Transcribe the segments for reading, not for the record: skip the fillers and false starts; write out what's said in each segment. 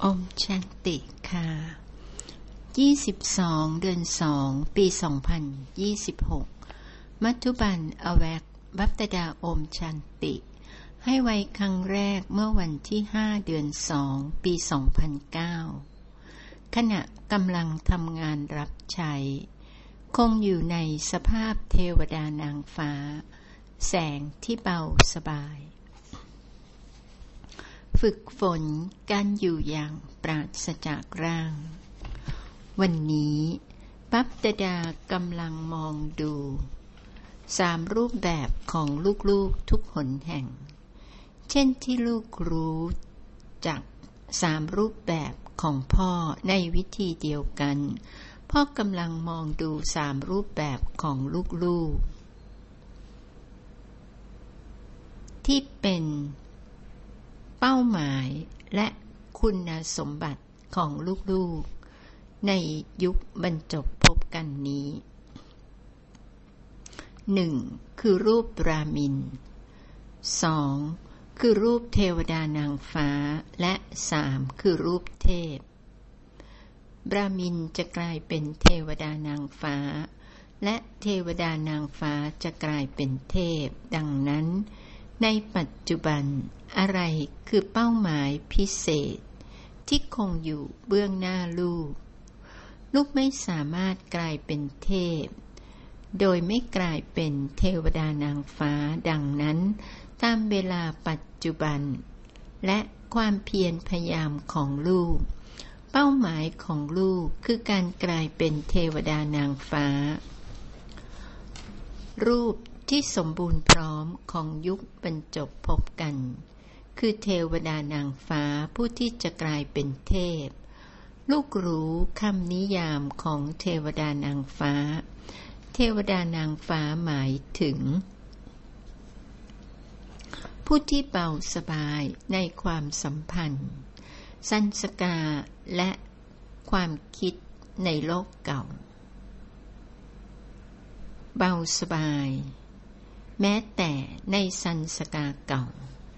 อมชันติค่ะ22เดือน2ปี2026มัทุบันอแวกบัพตดาอมชันติให้ไว้ครั้งแรกเมื่อวันที่5เดือน2ปี2009ขณะกำลังทำงานรับใช้คงอยู่ในสภาพเทวดานางฟ้าแสงที่เบาสบายฝึกฝนการอยู่อย่างปราศจากร่างวันนี้บัพตดากำลังมองดู3รูปแบบของลูกๆทุกหนแห่งเช่นที่ลูกรู้จาก3รูปแบบของพ่อในวิธีเดียวกันพ่อกำลังมองดู3รูปแบบของลูกๆที่เป็นเป้าหมายและคุณสมบัติของลูกๆในยุคบรรจบพบกันนี้ 1. คือรูปรามิน 2. คือรูปเทวดานางฟ้าและ 3. คือรูปเทพบรามินจะกลายเป็นเทวดานางฟ้าและเทวดานางฟ้าจะกลายเป็นเทพดังนั้นในปัจจุบันอะไรคือเป้าหมายพิเศษที่คงอยู่เบื้องหน้าลูกไม่สามารถกลายเป็นเทพโดยไม่กลายเป็นเทวดานางฟ้าดังนั้นตามเวลาปัจจุบันและความเพียรพยายามของลูกเป้าหมายของลูกคือการกลายเป็นเทวดานางฟ้ารูปที่สมบูรณ์พร้อมของยุคบรรจบพบกันคือเทวดานางฟ้าผู้ที่จะกลายเป็นเทพลูกรู้คำนิยามของเทวดานางฟ้าเทวดานางฟ้าหมายถึงผู้ที่เบาสบายในความสัมพันธ์สัญชกาและความคิดในโลกเก่าเบาสบายแม้แต่ในสัญชกาเก่า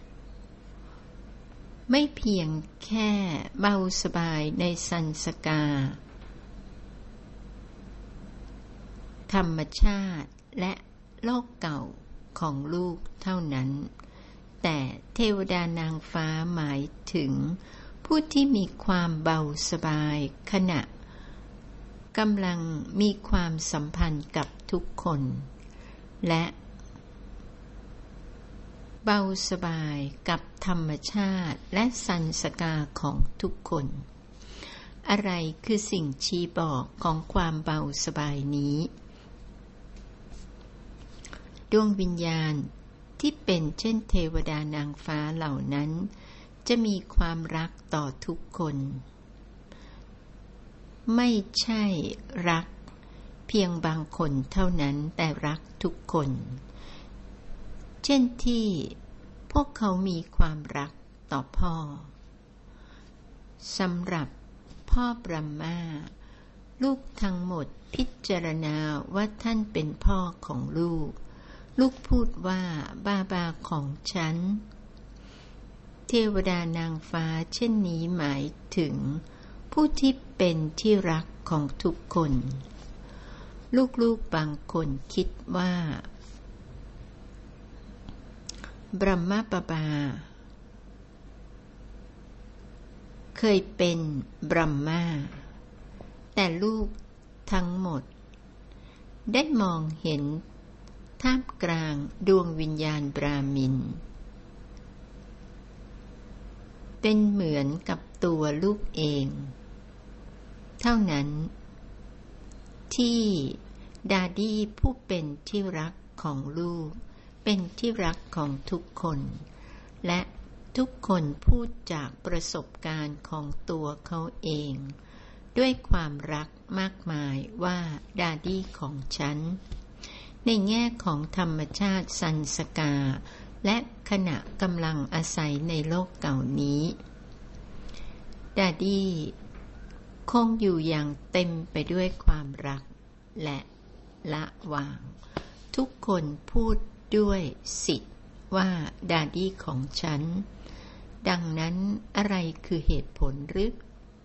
ไม่เพียงแค่เบาสบายในสัญชกาธรรมชาติและโลกเก่าของลูกเท่านั้นแต่เทวดานางฟ้าหมายถึงผู้ที่มีความเบาสบายขณะกำลังมีความสัมพันธ์กับทุกคนและเบาสบายกับธรรมชาติและสัญชกาของทุกคนอะไรคือสิ่งชี้บอกของความเบาสบายนี้ดวงวิญญาณที่เป็นเช่นเทวดานางฟ้าเหล่านั้นจะมีความรักต่อทุกคนไม่ใช่รักเพียงบางคนเท่านั้นแต่รักทุกคนเช่นที่พวกเขามีความรักต่อพ่อสำหรับพ่อบรมมาลูกทั้งหมดพิจารณาว่าท่านเป็นพ่อของลูกพูดว่าบาของฉันเทวดานางฟ้าเช่นนี้หมายถึงผู้ที่เป็นที่รักของทุกคนลูกบางคนคิดว่าบรมบาบาเคยเป็นบรมมาแต่ลูกทั้งหมดได้มองเห็นท่ามกลางดวงวิญญาณบรามินเป็นเหมือนกับตัวลูกเองเท่านั้นที่ดาดี้ผู้เป็นที่รักของลูกเป็นที่รักของทุกคนและทุกคนพูดจากประสบการณ์ของตัวเขาเองด้วยความรักมากมายว่าดาดี้ของฉันในแง่ของธรรมชาติสัญชกาและขณะกำลังอาศัยในโลกเก่านี้ดาดี้คงอยู่อย่างเต็มไปด้วยความรักและละวางทุกคนพูดด้วยสิทธิ์ว่าดาดี้ของฉันดังนั้นอะไรคือเหตุผลหรือ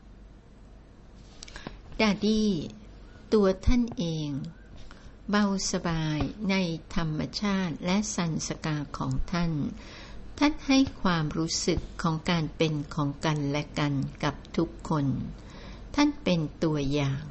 ดาดี้ตัวท่านเองเบาสบายในธรรมชาติและสันสกาของท่านให้ความรู้สึกของการเป็นของกันและกันกับทุกคนท่านเป็นตัวอย่าง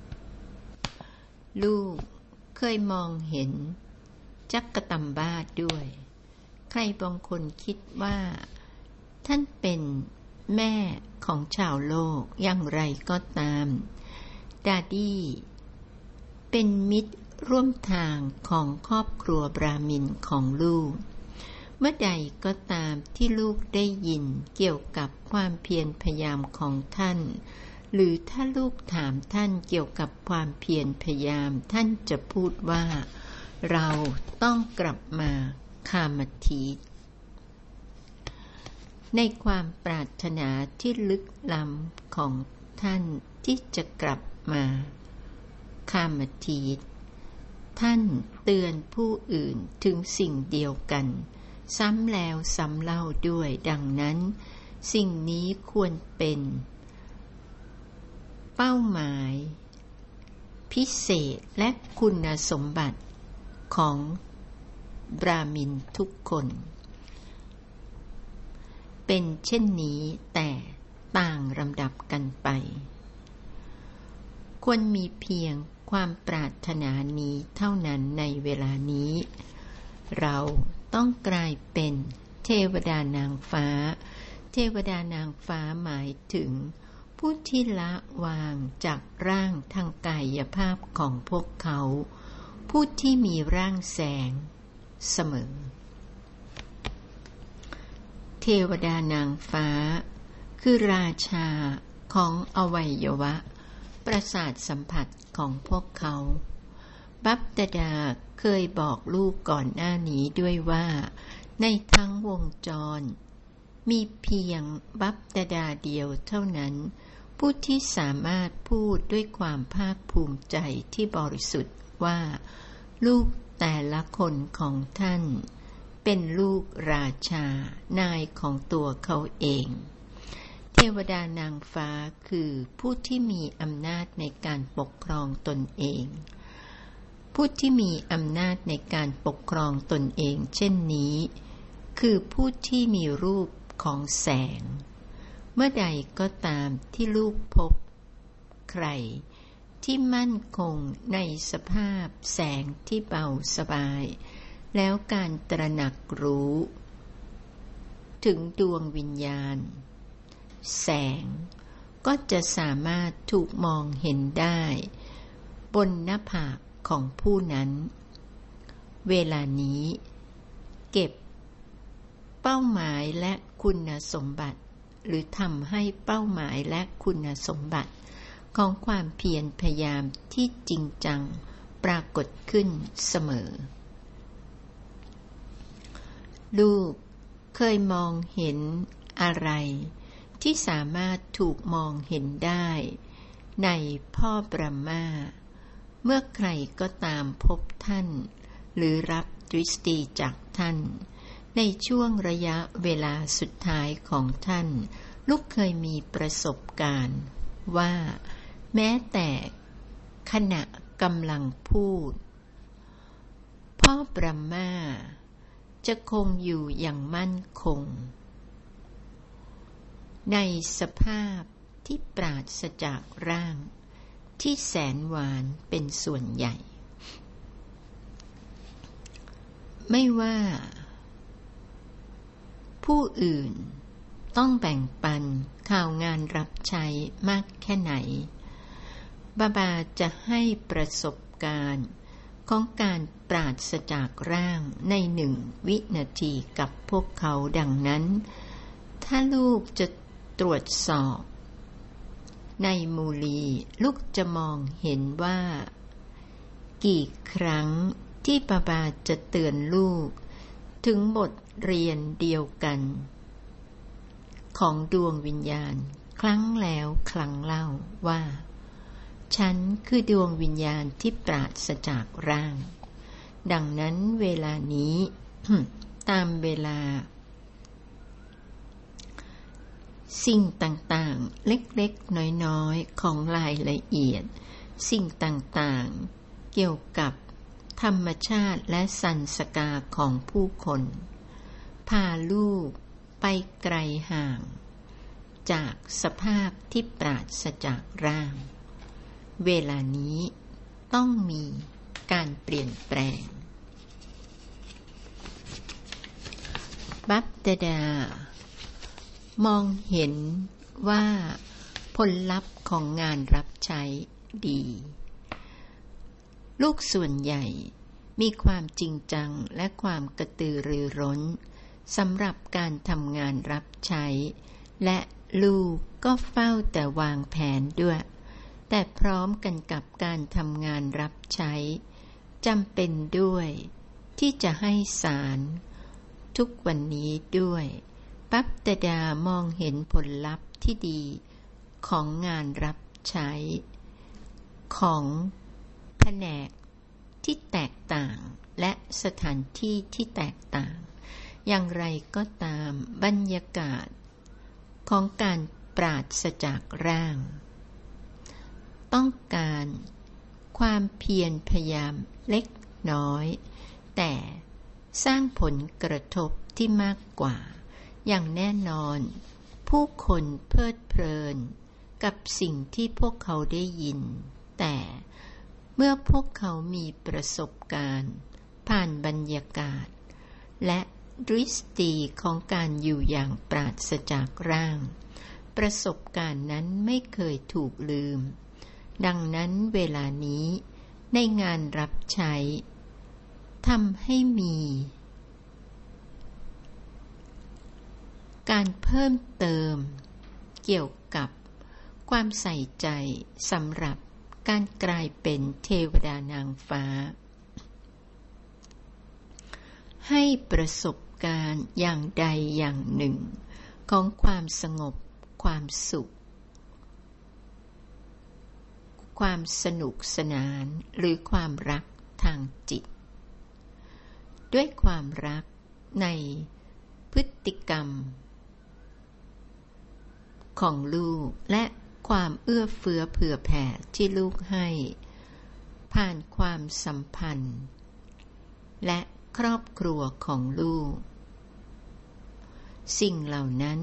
ลูกเคยมองเห็นจักตัมบาทด้วยใครบางคนคิดว่าท่านเป็นแม่ของชาวโลกอย่างไรก็ตามดาดี้เป็นมิตรร่วมทางของครอบครัวบราหมินของลูกเมื่อใดก็ตามที่ลูกได้ยินเกี่ยวกับความเพียรพยายามของท่านหรือถ้าลูกถามท่านเกี่ยวกับความเพียรพยายามท่านจะพูดว่าเราต้องกลับมาคามทีตในความปรารถนาที่ลึกล้ำของท่านที่จะกลับมาคามทีตท่านเตือนผู้อื่นถึงสิ่งเดียวกันซ้ำแล้วซ้ำเล่าด้วยดังนั้นสิ่งนี้ควรเป็นเป้าหมายพิเศษและคุณสมบัติของบราหมินทุกคนเป็นเช่นนี้แต่ต่างลำดับกันไปควรมีเพียงความปรารถนานี้เท่านั้นในเวลานี้เราต้องกลายเป็นเทวดานางฟ้าเทวดานางฟ้าหมายถึงผู้ที่ละวางจากร่างทางกายภาพของพวกเขาผู้ที่มีร่างแสงเสมอเทวดานางฟ้าคือราชาของอวัยวะประสาทสัมผัสของพวกเขาบัพดาดาเคยบอกลูกก่อนหน้านี้ด้วยว่าในทั้งวงจรมีเพียงบัพดาดาเดียวเท่านั้นผู้ที่สามารถพูดด้วยความภาคภูมิใจที่บริสุทธิ์ว่าลูกแต่ละคนของท่านเป็นลูกราชานายของตัวเขาเองเทวดานางฟ้าคือผู้ที่มีอำนาจในการปกครองตนเองผู้ที่มีอำนาจในการปกครองตนเองเช่นนี้คือผู้ที่มีรูปของแสงเมื่อใดก็ตามที่ลูกพบใครที่มั่นคงในสภาพแสงที่เบาสบายแล้วการตระหนักรู้ถึงดวงวิญญาณแสงก็จะสามารถถูกมองเห็นได้บนหน้าผากของผู้นั้นเวลานี้เก็บเป้าหมายและคุณสมบัติหรือทำให้เป้าหมายและคุณสมบัติของความเพียรพยายามที่จริงจังปรากฏขึ้นเสมอลูกเคยมองเห็นอะไรที่สามารถถูกมองเห็นได้ในพ่อบรหมาเมื่อใครก็ตามพบท่านหรือรับดฤष्ติจากท่านในช่วงระยะเวลาสุดท้ายของท่านลูกเคยมีประสบการณ์ว่าแม้แต่ขณะกำลังพูดพ่อบรหมาจะคงอยู่อย่างมั่นคงในสภาพที่ปราศจากร่างที่แสนหวานเป็นส่วนใหญ่ไม่ว่าผู้อื่นต้องแบ่งปันข่าวงานรับใช้มากแค่ไหนบาบาจะให้ประสบการณ์ของการปราศจากร่างใน1 วินาทีกับพวกเขาดังนั้นถ้าลูกจะตรวจสอบในมูลีลูกจะมองเห็นว่ากี่ครั้งที่บาบาจะเตือนลูกถึงบทเรียนเดียวกันของดวงวิญญาณครั้งแล้วครั้งเล่าว่าฉันคือดวงวิญญาณที่ปราศจากร่างดังนั้นเวลานี้ ตามเวลาสิ่งต่างๆเล็กๆน้อยๆของรายละเอียดสิ่งต่างๆเกี่ยวกับธรรมชาติและสันสกาของผู้คนพาลูกไปไกลห่างจากสภาพที่ปราศจากร่างเวลานี้ต้องมีการเปลี่ยนแปลงบัพเตดามองเห็นว่าผลลัพธ์ของงานรับใช้ดีลูกส่วนใหญ่มีความจริงจังและความกระตือรือร้นสำหรับการทำงานรับใช้และลูกก็เฝ้าแต่วางแผนด้วยแต่พร้อมกันกับการทำงานรับใช้จำเป็นด้วยที่จะให้สารทุกวันนี้ด้วยปัปตดามองเห็นผลลัพธ์ที่ดีของงานรับใช้ของแผนกที่แตกต่างและสถานที่ที่แตกต่างอย่างไรก็ตามบรรยากาศของการปราศจากร่างต้องการความเพียรพยายามเล็กน้อยแต่สร้างผลกระทบที่มากกว่าอย่างแน่นอนผู้คนเพลิดเพลินกับสิ่งที่พวกเขาได้ยินแต่เมื่อพวกเขามีประสบการณ์ผ่านบรรยากาศและดริสตีของการอยู่อย่างปราศจากร่างประสบการณ์นั้นไม่เคยถูกลืมดังนั้นเวลานี้ในงานรับใช้ทำให้มีการเพิ่มเติมเกี่ยวกับความใส่ใจสำหรับการกลายเป็นเทวดานางฟ้าให้ประสบการณ์อย่างใดอย่างหนึ่งของความสงบความสุขความสนุกสนานหรือความรักทางจิตด้วยความรักในพฤติกรรมของลูกและความเอื้อเฟื้อเผื่อแผ่ที่ลูกให้ผ่านความสัมพันธ์และครอบครัวของลูกสิ่งเหล่านั้น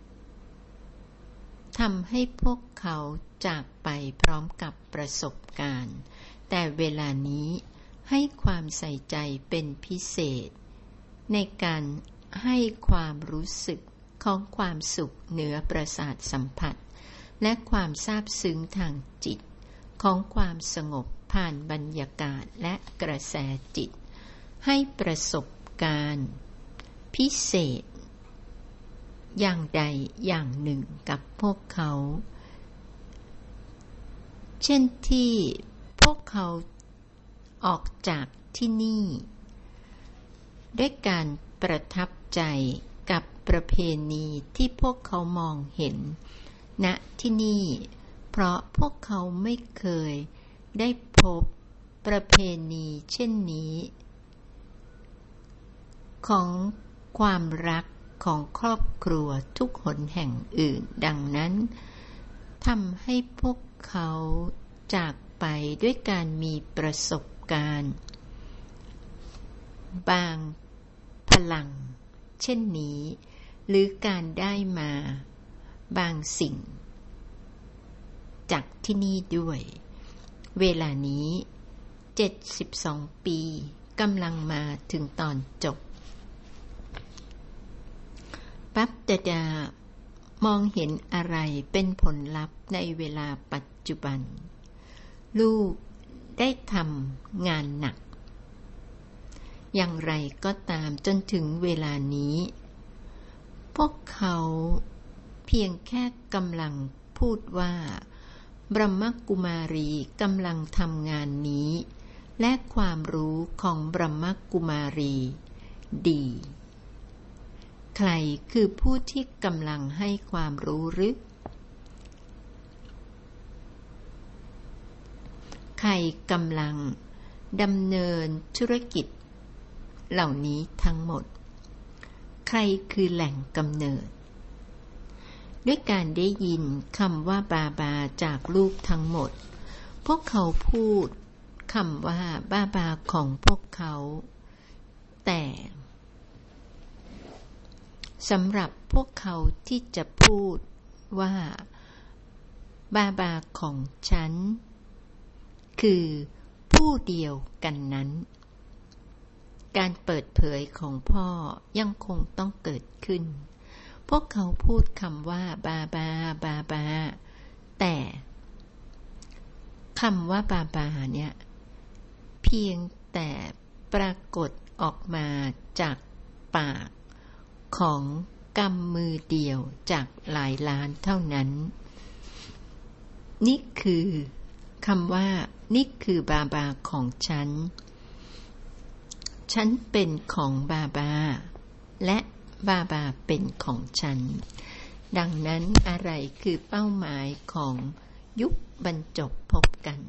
ทำให้พวกเขาจากไปพร้อมกับประสบการณ์แต่เวลานี้ให้ความใส่ใจเป็นพิเศษในการให้ความรู้สึกของความสุขเหนือประสาทสัมผัสและความซาบซึ้งทางจิตของความสงบผ่านบรรยากาศและกระแสจิตให้ประสบการณ์พิเศษอย่างใดอย่างหนึ่งกับพวกเขาเช่นที่พวกเขาออกจากที่นี่ด้วยการประทับใจกับประเพณีที่พวกเขามองเห็นณที่นี่เพราะพวกเขาไม่เคยได้พบประเพณีเช่นนี้ของความรักของครอบครัวทุกหนแห่งอื่นดังนั้นทำให้พวกเขาจากไปด้วยการมีประสบการณ์บางพลังเช่นนี้หรือการได้มาบางสิ่งจากที่นี่ด้วยเวลานี้72ปีกำลังมาถึงตอนจบปัปตดามองเห็นอะไรเป็นผลลัพธ์ในเวลาปัจจุบันลูกได้ทำงานหนักอย่างไรก็ตามจนถึงเวลานี้พวกเขาเพียงแค่กำลังพูดว่าบรมกุมารีกำลังทำงานนี้และความรู้ของบรมกุมารีดีใครคือผู้ที่กำลังให้ความรู้หรือใครกำลังดำเนินธุรกิจเหล่านี้ทั้งหมดใครคือแหล่งกำเนิดด้วยการได้ยินคำว่าบาบาจากลูกทั้งหมดพวกเขาพูดคำว่าบาบาของพวกเขาแต่สำหรับพวกเขาที่จะพูดว่าบาบาของฉันคือผู้เดียวกันนั้นการเปิดเผยของพ่อยังคงต้องเกิดขึ้นพวกเขาพูดคำว่าบาบาบาบาแต่คำว่าบาบาเนี่ยเพียงแต่ปรากฏออกมาจากปากของกำมือเดียวจากหลายล้านเท่านั้นนี่คือคำว่านี่คือบาบาของฉันฉันเป็นของบาบาและบาบาเป็นของฉันดังนั้นอะไรคือเป้าหมายของยุคบรรจบพบกัน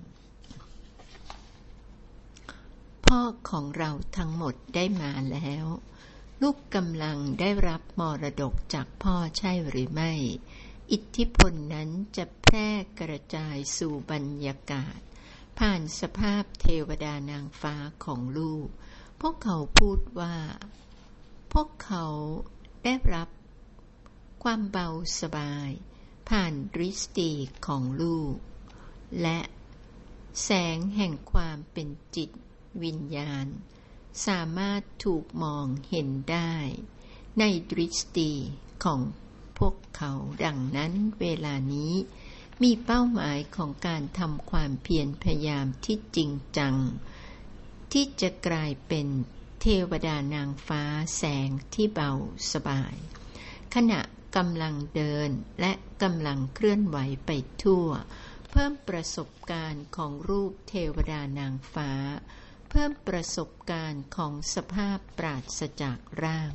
พ่อของเราทั้งหมดได้มาแล้วลูกกำลังได้รับมรดกจากพ่อใช่หรือไม่อิทธิพลนั้นจะแพร่กระจายสู่บรรยากาศผ่านสภาพเทวดานางฟ้าของลูกพวกเขาพูดว่าพวกเขาได้รับความเบาสบายผ่านดฤष्ติของลูกและแสงแห่งความเป็นจิตวิญญาณสามารถถูกมองเห็นได้ในดฤष्ติของพวกเขาดังนั้นเวลานี้มีเป้าหมายของการทำความเพียรพยายามที่จริงจังที่จะกลายเป็นเทวดานางฟ้าแสงที่เบาสบายขณะกำลังเดินและกำลังเคลื่อนไหวไปทั่วเพิ่มประสบการณ์ของรูปเทวดานางฟ้าเพิ่มประสบการณ์ของสภาพปราศจากร่าง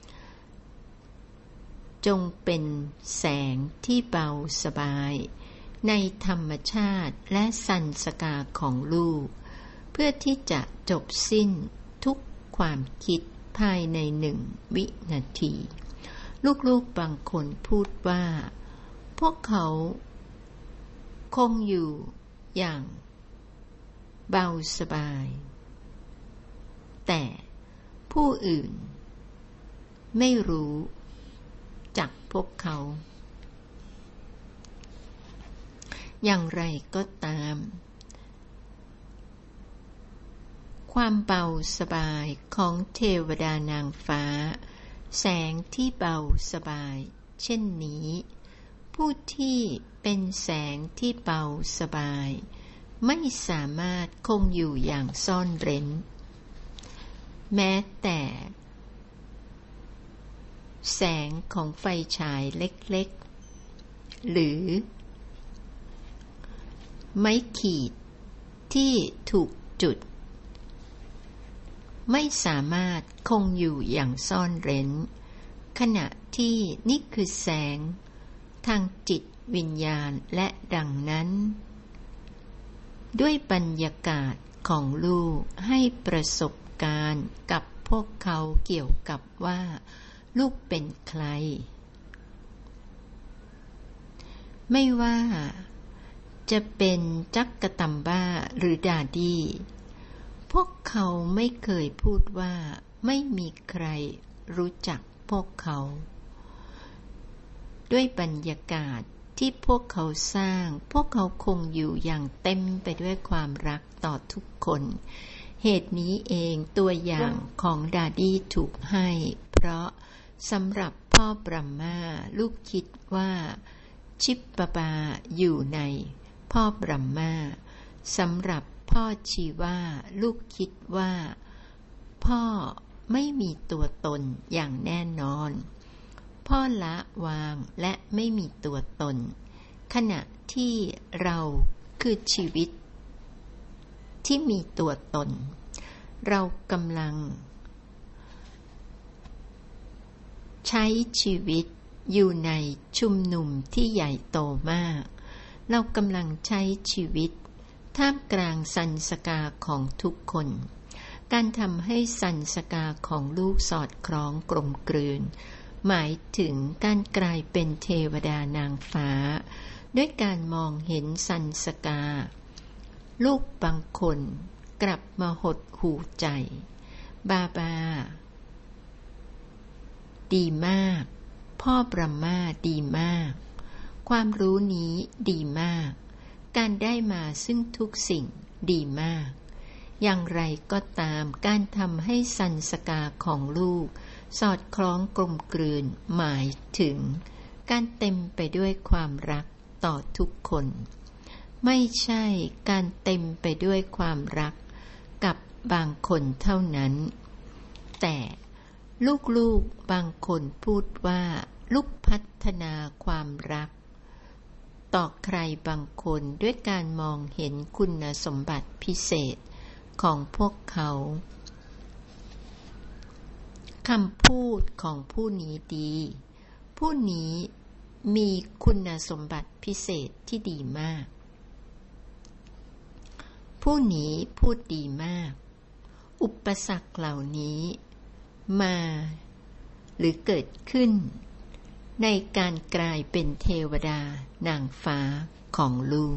จงเป็นแสงที่เบาสบายในธรรมชาติและสันสกาของลูกเพื่อที่จะจบสิ้นทุกความคิดภายใน1 วินาทีลูกๆบางคนพูดว่าพวกเขาคงอยู่อย่างเบาสบายแต่ผู้อื่นไม่รู้จักพวกเขาอย่างไรก็ตามความเบาสบายของเทวดานางฟ้าแสงที่เบาสบายเช่นนี้ผู้ที่เป็นแสงที่เบาสบายไม่สามารถคงอยู่อย่างซ่อนเร้นแม้แต่แสงของไฟฉายเล็กๆหรือไม้ขีดที่ถูกจุดไม่สามารถคงอยู่อย่างซ่อนเร้นขณะที่นี่คือแสงทางจิตวิญญาณและดังนั้นด้วยบรรยากาศของลูกให้ประสบการณ์กับพวกเขาเกี่ยวกับว่าลูกเป็นใครไม่ว่าจะเป็นจักกตัมบ้าหรือดาดีพวกเขาไม่เคยพูดว่าไม่มีใครรู้จักพวกเขาด้วยบรรยากาศที่พวกเขาสร้างพวกเขาคงอยู่อย่างเต็มไปด้วยความรักต่อทุกคนเหตุนี้เองตัวอย่างของดาดีถูกให้เพราะสำหรับพ่อบรัมมาลูกคิดว่าชิปปบาอยู่ในพ่อบรัมมาสำหรับพ่อชีวาลูกคิดว่าพ่อไม่มีตัวตนอย่างแน่นอนพ่อละวางและไม่มีตัวตนขณะที่เราคือชีวิตที่มีตัวตนเรากำลังใช้ชีวิตอยู่ในชุมนุมที่ใหญ่โตมากเรากำลังใช้ชีวิตท่ามกลางสันสกาของทุกคนการทำให้สันสกาของลูกสอดคล้องกลมกลืนหมายถึงการกลายเป็นเทวดานางฟ้าด้วยการมองเห็นสันสกาลูกบางคนกลับมาหดหู่ใจบาบาดีมากพ่อบรมมาดีมากความรู้นี้ดีมากการได้มาซึ่งทุกสิ่งดีมากอย่างไรก็ตามการทำให้สันสกาของลูกสอดคล้องกลมกลืนหมายถึงการเต็มไปด้วยความรักต่อทุกคนไม่ใช่การเต็มไปด้วยความรักกับบางคนเท่านั้นแต่ลูกๆบางคนพูดว่าลูกพัฒนาความรักต่อใครบางคนด้วยการมองเห็นคุณสมบัติพิเศษของพวกเขาคำพูดของผู้นี้ดีผู้นี้มีคุณสมบัติพิเศษที่ดีมากผู้นี้พูดดีมากอุปสรรคเหล่านี้มาหรือเกิดขึ้นในการกลายเป็นเทวดานางฟ้าของ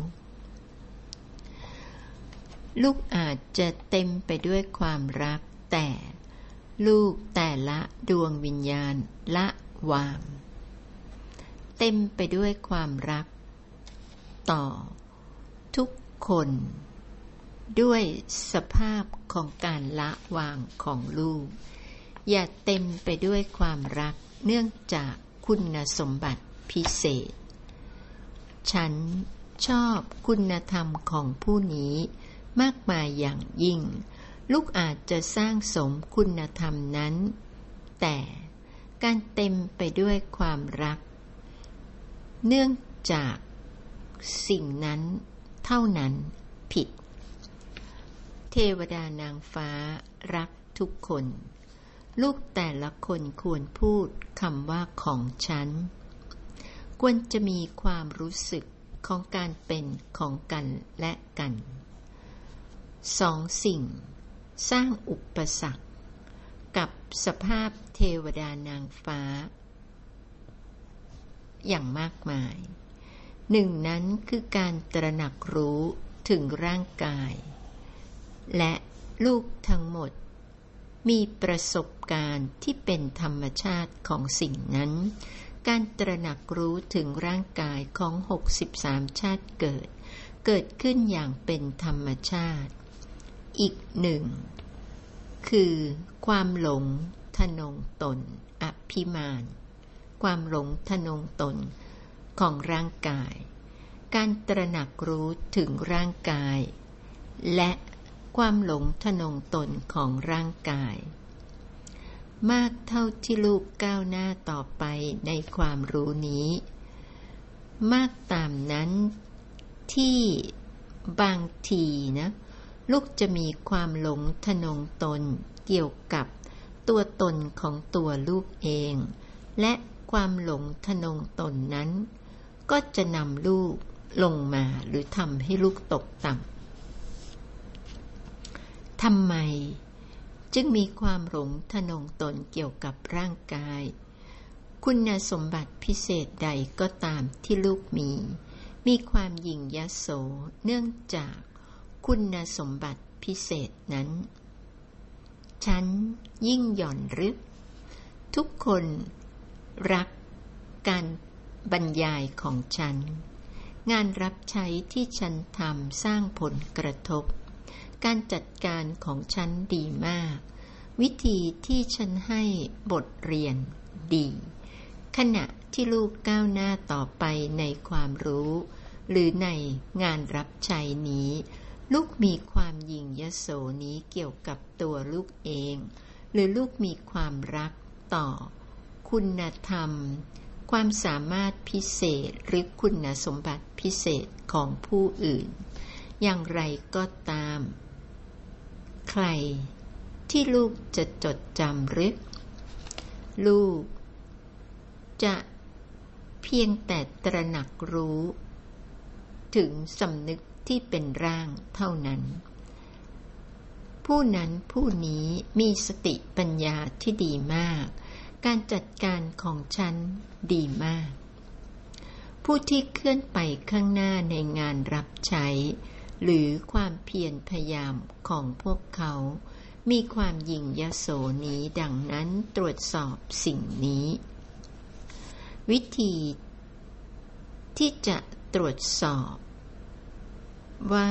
ลูกอาจจะเต็มไปด้วยความรักแต่ลูกแต่ละดวงวิญญาณละวางเต็มไปด้วยความรักต่อทุกคนด้วยสภาพของการละวางของลูกอย่าเต็มไปด้วยความรักเนื่องจากคุณสมบัติพิเศษฉันชอบคุณธรรมของผู้นี้มากมายอย่างยิ่งลูกอาจจะสร้างสมคุณธรรมนั้นแต่การเต็มไปด้วยความรักเนื่องจากสิ่งนั้นเท่านั้นผิดเทวดานางฟ้ารักทุกคนลูกแต่ละคนควรพูดคำว่าของฉันควรจะมีความรู้สึกของการเป็นของกันและกันสองสิ่งสร้างอุปสรรคกับสภาพเทวดานางฟ้าอย่างมากมายหนึ่งนั้นคือการตระหนักรู้ถึงร่างกายและลูกทั้งหมดมีประสบการณ์ที่เป็นธรรมชาติของสิ่งนั้นการตระหนักรู้ถึงร่างกายของ63ชาติเกิดขึ้นอย่างเป็นธรรมชาติอีกหนึ่งคือความหลงทะนงตนอภิมาณความหลงทะนงตนของร่างกายการตระหนักรู้ถึงร่างกายและความหลงทะนงตนของร่างกายมากเท่าที่ลูกก้าวหน้าต่อไปในความรู้นี้มากตามนั้นที่บางทีนะลูกจะมีความหลงทะนงตนเกี่ยวกับตัวตนของตัวลูกเองและความหลงทะนงตนนั้นก็จะนำลูกลงมาหรือทำให้ลูกตกต่ำทำไมจึงมีความหลงทะนงตนเกี่ยวกับร่างกายคุณสมบัติพิเศษใดก็ตามที่ลูกมีความหยิ่งยโสเนื่องจากคุณสมบัติพิเศษนั้นฉันยิ่งหย่อนหรือทุกคนรักการบรรยายของฉันงานรับใช้ที่ฉันทำสร้างผลกระทบการจัดการของฉันดีมากวิธีที่ฉันให้บทเรียนดีขณะที่ลูกก้าวหน้าต่อไปในความรู้หรือในงานรับใช้นี้ลูกมีความหยิ่งยโสนี้เกี่ยวกับตัวลูกเองหรือลูกมีความรักต่อคุณธรรมความสามารถพิเศษหรือคุณสมบัติพิเศษของผู้อื่นอย่างไรก็ตามใครที่ลูกจะจดจำหรือลูกจะเพียงแต่ตระหนักรู้ถึงสำนึกที่เป็นร่างเท่านั้นผู้นั้นผู้นี้มีสติปัญญาที่ดีมากการจัดการของฉันดีมากผู้ที่เคลื่อนไปข้างหน้าในงานรับใช้หรือความเพียรพยายามของพวกเขามีความหยิ่งยโสนี้ดังนั้นตรวจสอบสิ่งนี้วิธีที่จะตรวจสอบว่า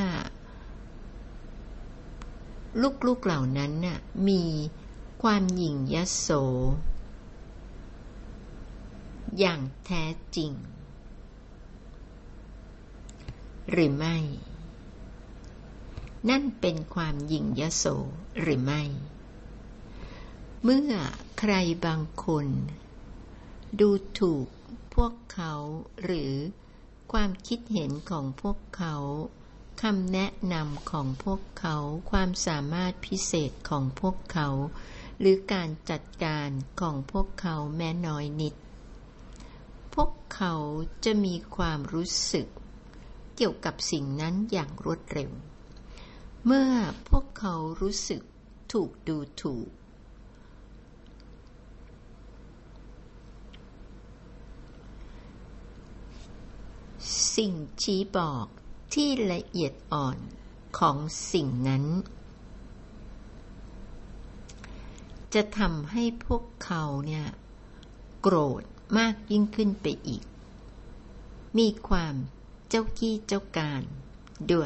ลูกๆเหล่านั้นน่ะมีความหยิ่งยโสอย่างแท้จริงหรือไม่นั่นเป็นความหยิ่งยโสหรือไม่เมื่อใครบางคนดูถูกพวกเขาหรือความคิดเห็นของพวกเขาคำแนะนำของพวกเขาความสามารถพิเศษของพวกเขาหรือการจัดการของพวกเขาแม้น้อยนิดพวกเขาจะมีความรู้สึกเกี่ยวกับสิ่งนั้นอย่างรวดเร็วเมื่อพวกเขารู้สึกถูกดูถูกสิ่งชี้บอกที่ละเอียดอ่อนของสิ่งนั้นจะทำให้พวกเขาเนี่ยโกรธมากยิ่งขึ้นไปอีกมีความเจ้ากี้เจ้าการด้วย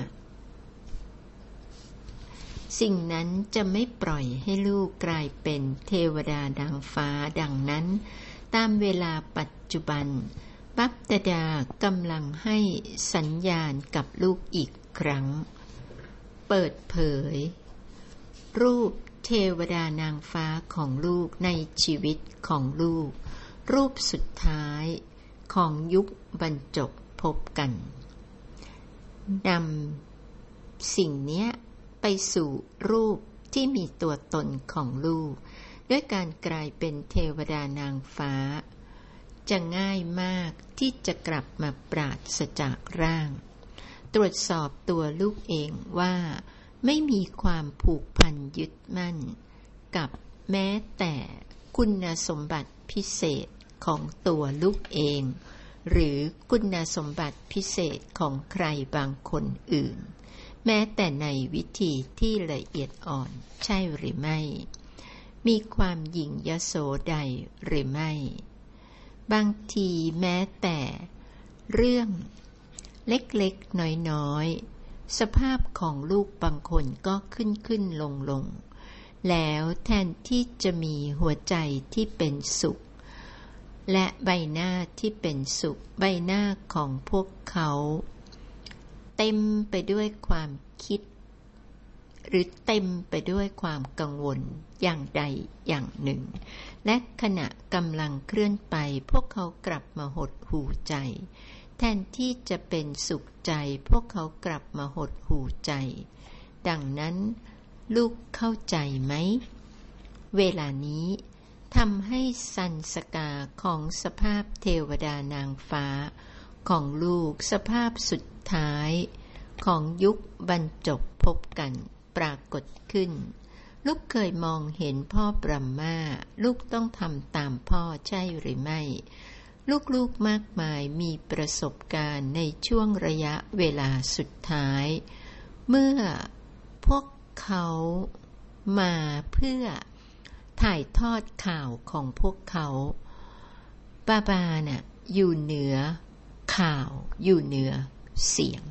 สิ่งนั้นจะไม่ปล่อยให้ลูกกลายเป็นเทวดานางฟ้าดังนั้นตามเวลาปัจจุบันบัพตดากำลังให้สัญญาณกับลูกอีกครั้งเปิดเผยรูปเทวดานางฟ้าของลูกในชีวิตของลูกรูปสุดท้ายของยุคบรรจบพบกันนำสิ่งนี้ไปสู่รูปที่มีตัวตนของลูกด้วยการกลายเป็นเทวดานางฟ้าจะง่ายมากที่จะกลับมาปราศจากร่างตรวจสอบตัวลูกเองว่าไม่มีความผูกพันยึดมั่นกับแม้แต่คุณสมบัติพิเศษของตัวลูกเองหรือคุณสมบัติพิเศษของใครบางคนอื่นแม้แต่ในวิธีที่ละเอียดอ่อนใช่หรือไม่มีความหยิ่งยโสใดหรือไม่บางทีแม้แต่เรื่องเล็กๆน้อยๆสภาพของลูกบางคนก็ขึ้นลงแล้วแทนที่จะมีหัวใจที่เป็นสุขและใบหน้าที่เป็นสุขใบหน้าของพวกเขาเต็มไปด้วยความคิดหรือเต็มไปด้วยความกังวลอย่างใดอย่างหนึ่งและขณะกำลังเคลื่อนไปพวกเขากลับมาหดหู่ใจแทนที่จะเป็นสุขใจพวกเขากลับมาหดหู่ใจดังนั้นลูกเข้าใจไหมเวลานี้ทำให้สันสกาของสภาพเทวดานางฟ้าของลูกสภาพสุดท้ายของยุคบรรจบพบกันปรากฏขึ้นลูกเคยมองเห็นพ่อบรมมาลูกต้องทำตามพ่อใช่หรือไม่ลูกๆมากมายมีประสบการณ์ในช่วงระยะเวลาสุดท้ายเมื่อพวกเขามาเพื่อถ่ายทอดข่าวของพวกเขาบาบาน่ะอยู่เหนือข่าวอยู่เหนือเสียง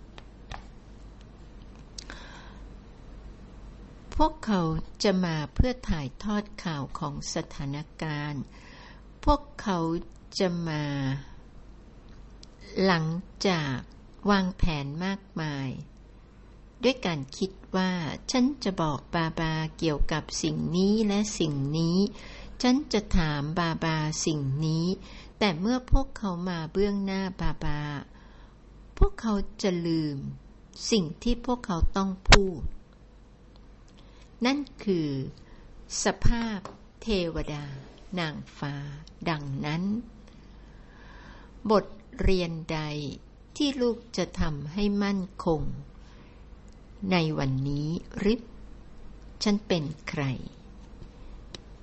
พวกเขาจะมาเพื่อถ่ายทอดข่าวของสถานการณ์พวกเขาจะมาหลังจากวางแผนมากมายด้วยการคิดว่าฉันจะบอกบาบาเกี่ยวกับสิ่งนี้และสิ่งนี้ฉันจะถามบาบาสิ่งนี้แต่เมื่อพวกเขามาเบื้องหน้าบาบาพวกเขาจะลืมสิ่งที่พวกเขาต้องพูดนั่นคือสภาพเทวดานางฟ้าดังนั้นบทเรียนใดที่ลูกจะทำให้มั่นคงในวันนี้ริบฉันเป็นใครเท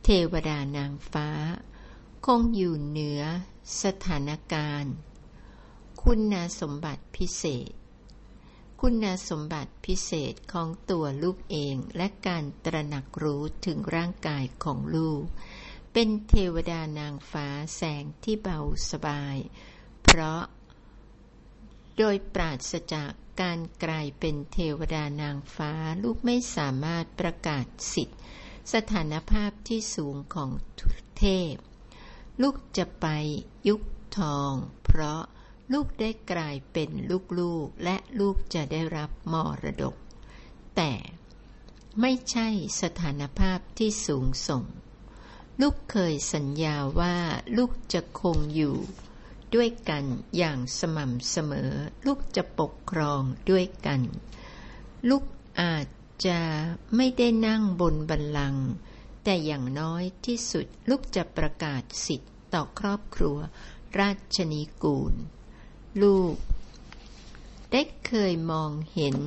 ทวดานางฟ้าคงอยู่เหนือสถานการณ์คุณสมบัติพิเศษคุณสมบัติพิเศษของตัวลูกเองและการตระหนักรู้ถึงร่างกายของลูกเป็นเทวดานางฟ้าแสงที่เบาสบายเพราะโดยปราศจากการกลายเป็นเทวดานางฟ้าลูกไม่สามารถประกาศสิทธิสถานภาพที่สูงของเทพลูกจะไปยุคทองเพราะลูกได้กลายเป็นลูกๆและลูกจะได้รับมรดกแต่ไม่ใช่สถานภาพที่สูงส่งลูกเคยสัญญาว่าลูกจะคงอยู่ด้วยกันอย่างสม่ำเสมอลูกจะปกครองด้วยกันลูกอาจจะไม่ได้นั่งบนบัลลังก์แต่อย่างน้อยที่สุดลูกจะประกาศสิทธิ์ต่อครอบครัวราชนิกูลลูกได้เคยมองเห็น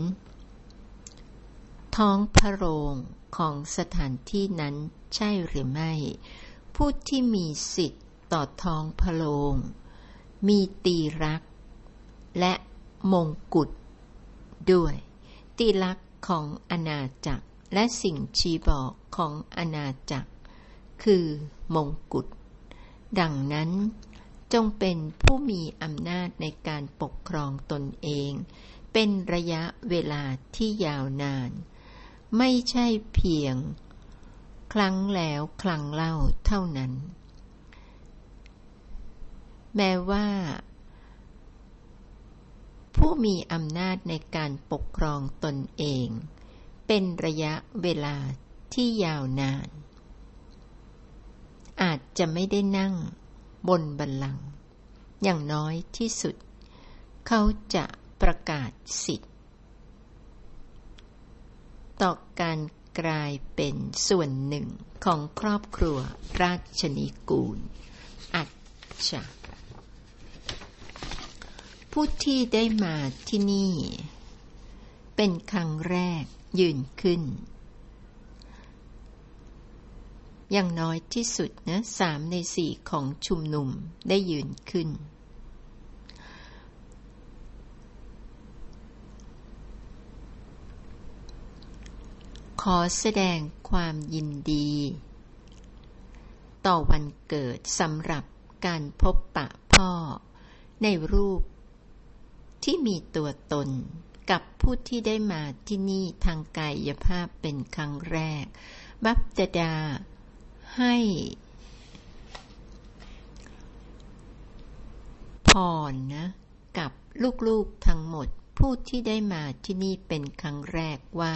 ท้องพระโรงของสถานที่นั้นใช่หรือไม่ผู้ที่มีสิทธิ์ต่อท้องพระโรงมีตีรักและมงกุฎด้วยตีรักของอาณาจักรและสิ่งชี้บอกของอาณาจักรคือมงกุฎดังนั้นจงเป็นผู้มีอำนาจในการปกครองตนเองเป็นระยะเวลาที่ยาวนานไม่ใช่เพียงครั้งแล้วครั้งเล่าเท่านั้นแม้ว่าผู้มีอำนาจในการปกครองตนเองเป็นระยะเวลาที่ยาวนานอาจจะไม่ได้นั่งบนบัลลังก์อย่างน้อยที่สุดเขาจะประกาศสิทธิ์ต่อการกลายเป็นส่วนหนึ่งของครอบครัวราชนิกูลอัจฉริผู้ที่ได้มาที่นี่เป็นครั้งแรกยืนขึ้นอย่างน้อยที่สุดนะ3 ใน 4ของชุมนุมได้ยืนขึ้นขอแสดงความยินดีต่อวันเกิดสำหรับการพบปะพ่อในรูปที่มีตัวตนกับผู้ที่ได้มาที่นี่ทางกายภาพเป็นครั้งแรกบัพตดาให้พรนะกับลูกๆทั้งหมดผู้ที่ได้มาที่นี่เป็นครั้งแรกว่า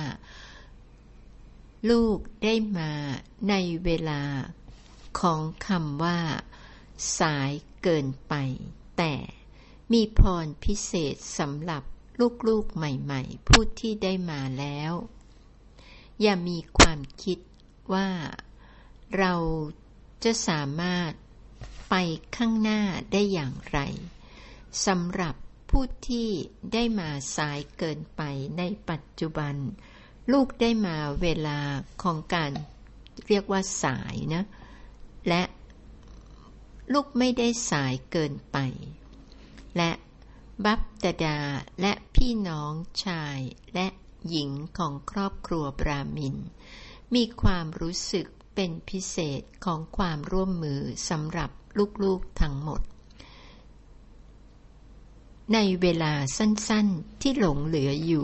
ลูกได้มาในเวลาของคำว่าสายเกินไปแต่มีพรพิเศษสำหรับลูกๆใหม่ๆผู้ที่ได้มาแล้วอย่ามีความคิดว่าเราจะสามารถไปข้างหน้าได้อย่างไรสำหรับผู้ที่ได้มาสายเกินไปในปัจจุบันลูกได้มาเวลาของการเรียกว่าสายนะและลูกไม่ได้สายเกินไปและบัพตดาและพี่น้องชายและหญิงของครอบครัวบราหมินมีความรู้สึกเป็นพิเศษของความร่วมมือสำหรับลูกๆทั้งหมดในเวลาสั้นๆที่หลงเหลืออยู่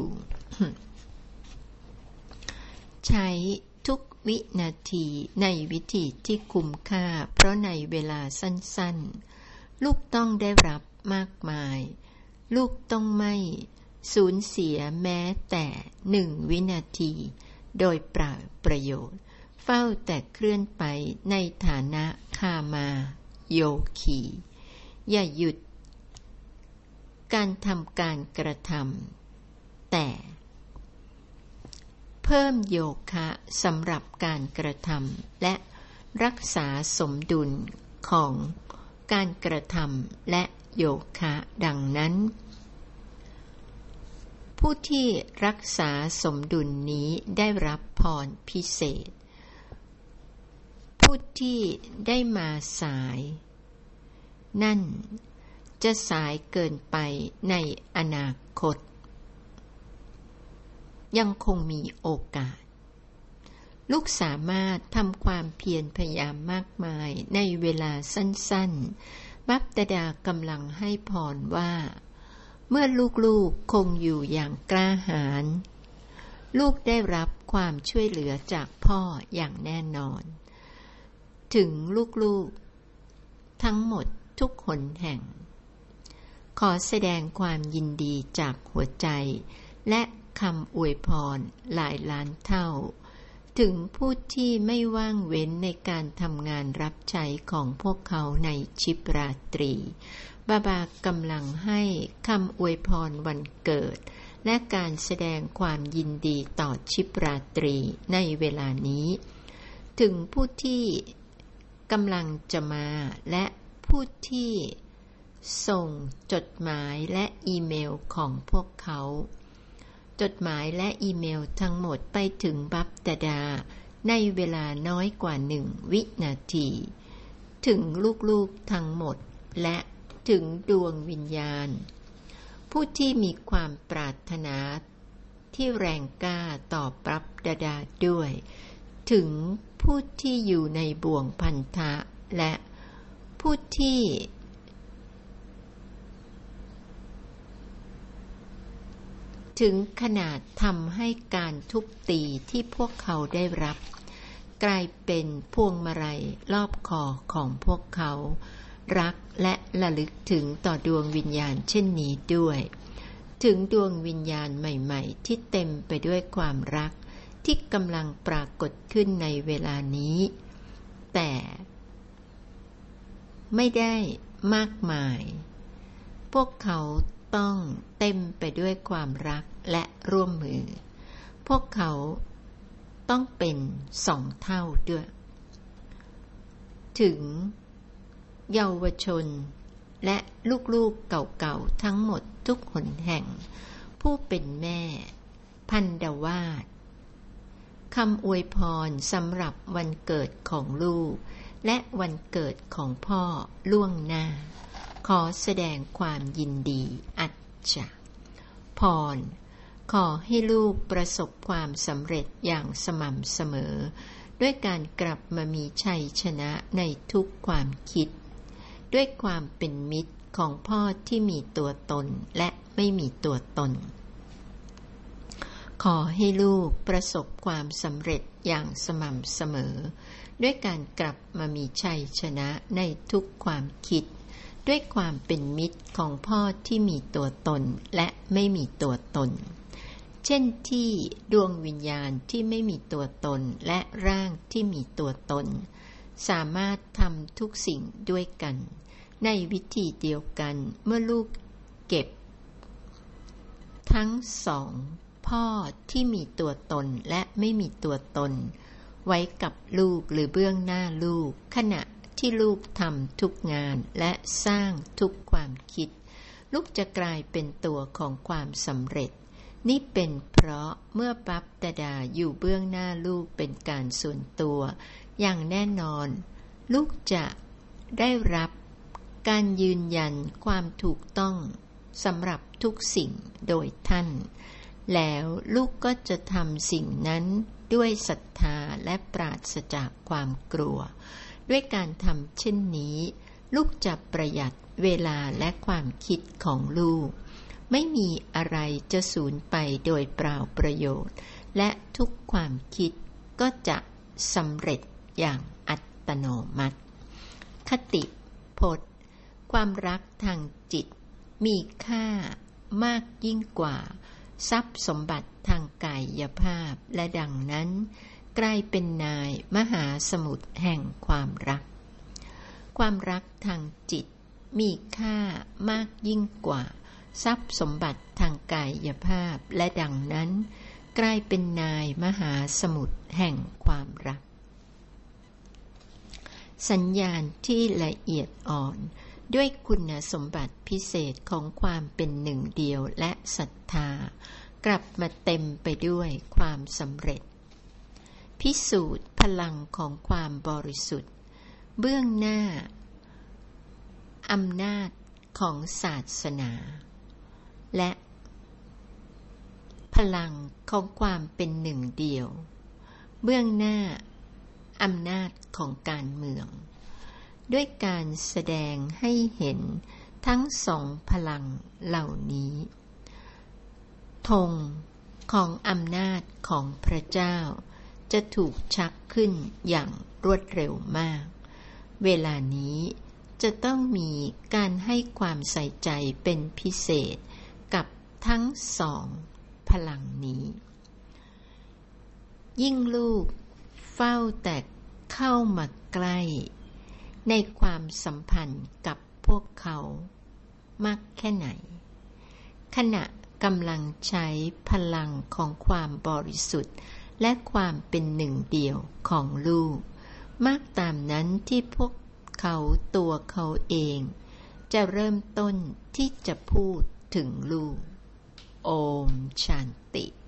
ใช้ทุกวินาทีในวิธีที่คุ้มค่าเพราะในเวลาสั้นๆลูกต้องได้รับมากมายลูกต้องไม่สูญเสียแม้แต่1 วินาทีโดยเปล่าประโยชน์เฝ้าแต่เคลื่อนไปในฐานะคามาโยคีอย่าหยุดการทำการกระทำแต่เพิ่มโยคะสำหรับการกระทำและรักษาสมดุลของการกระทำและโยคะดังนั้นผู้ที่รักษาสมดุลนี้ได้รับพรพิเศษผผู้ที่ได้มาสายนั่นจะสายเกินไปในอนาคตยังคงมีโอกาสลูกสามารถทำความเพียรพยายามมากมายในเวลาสั้นๆบัพตดากำลังให้พรว่าเมื่อลูกๆคงอยู่อย่างกล้าหาญลูกได้รับความช่วยเหลือจากพ่ออย่างแน่นอนถึงลูกๆทั้งหมดทุกหนแห่งขอแสดงความยินดีจากหัวใจและคำอวยพรหลายล้านเท่าถึงผู้ที่ไม่ว่างเว้นในการทำงานรับใช้ของพวกเขาในชิปราตรีบาบากำลังให้คำอวยพรวันเกิดและการแสดงความยินดีต่อชิปราตรีในเวลานี้ถึงผู้ที่กำลังจะมาและผู้ที่ส่งจดหมายและอีเมลของพวกเขาจดหมายและอีเมลทั้งหมดไปถึงบัพตดาในเวลาน้อยกว่า1 วินาทีถึงลูกๆทั้งหมดและถึงดวงวิญญาณผู้ที่มีความปรารถนาที่แรงกล้าต่อบัพตดาด้วยถึงผู้ที่อยู่ในบ่วงพันธะและผู้ที่ถึงขนาดทำให้การทุบตีที่พวกเขาได้รับกลายเป็นพวงมาลัยรอบคอของพวกเขารักและระลึกถึงต่อดวงวิญญาณเช่นนี้ด้วยถึงดวงวิญญาณใหม่ๆที่เต็มไปด้วยความรักที่กำลังปรากฏขึ้นในเวลานี้แต่ไม่ได้มากมายพวกเขาต้องเต็มไปด้วยความรักและร่วมมือพวกเขาต้องเป็น2 เท่าด้วยถึงเยาวชนและลูกๆเก่าๆทั้งหมดทุกหนแห่งผู้เป็นแม่พันดาวาสคำอวยพรสำหรับวันเกิดของลูกและวันเกิดของพ่อล่วงหน้าขอแสดงความยินดีอัจฉริพรขอให้ลูกประสบความสำเร็จอย่างสม่ำเสมอด้วยการกลับมามีชัยชนะในทุกความคิดด้วยความเป็นมิตรของพ่อที่มีตัวตนและไม่มีตัวตนขอให้ลูกประสบความสำเร็จอย่างสม่ำเสมอด้วยการกลับมามีชัยชนะในทุกความคิดด้วยความเป็นมิตรของพ่อที่มีตัวตนและไม่มีตัวตนเช่นที่ดวงวิญญาณที่ไม่มีตัวตนและร่างที่มีตัวตนสามารถทำทุกสิ่งด้วยกันในวิธีเดียวกันเมื่อลูกเก็บทั้ง2พ่อที่มีตัวตนและไม่มีตัวตนไว้กับลูกหรือเบื้องหน้าลูกขณะที่ลูกทำทุกงานและสร้างทุกความคิดลูกจะกลายเป็นตัวของความสำเร็จนี่เป็นเพราะเมื่อบัพตดาอยู่เบื้องหน้าลูกเป็นการส่วนตัวอย่างแน่นอนลูกจะได้รับการยืนยันความถูกต้องสำหรับทุกสิ่งโดยท่านแล้วลูกก็จะทำสิ่งนั้นด้วยศรัทธาและปราศจากความกลัวด้วยการทำเช่นนี้ลูกจะประหยัดเวลาและความคิดของลูกไม่มีอะไรจะสูญไปโดยเปล่าประโยชน์และทุกความคิดก็จะสำเร็จอย่างอัตโนมัติคติพจน์ความรักทางจิตมีค่ามากยิ่งกว่าทรัพย์สมบัติทางกายภาพและดังนั้นกลายเป็นนายมหาสมุทรแห่งความรักความรักทางจิตมีค่ามากยิ่งกว่าทรัพย์สมบัติทางกายภาพและดังนั้นกลายเป็นนายมหาสมุทรแห่งความรักสัญญาณที่ละเอียดอ่อนด้วยคุณสมบัติพิเศษของความเป็นหนึ่งเดียวและศรัทธากลับมาเต็มไปด้วยความสำเร็จพิสูจน์พลังของความบริสุทธิ์เบื้องหน้าอำนาจของศาสนาและพลังของความเป็นหนึ่งเดียวเบื้องหน้าอำนาจของการเมืองด้วยการแสดงให้เห็นทั้งสองพลังเหล่านี้ธงของอำนาจของพระเจ้าจะถูกชักขึ้นอย่างรวดเร็วมากเวลานี้จะต้องมีการให้ความใส่ใจเป็นพิเศษกับทั้งสองพลังนี้ยิ่งลูกเฝ้าแต่เข้ามาใกล้ในความสัมพันธ์กับพวกเขามากแค่ไหนขณะกำลังใช้พลังของความบริสุทธิ์และความเป็นหนึ่งเดียวของลูกมากตามนั้นที่พวกเขาตัวเขาเองจะเริ่มต้นที่จะพูดถึงลูกโอมชันติ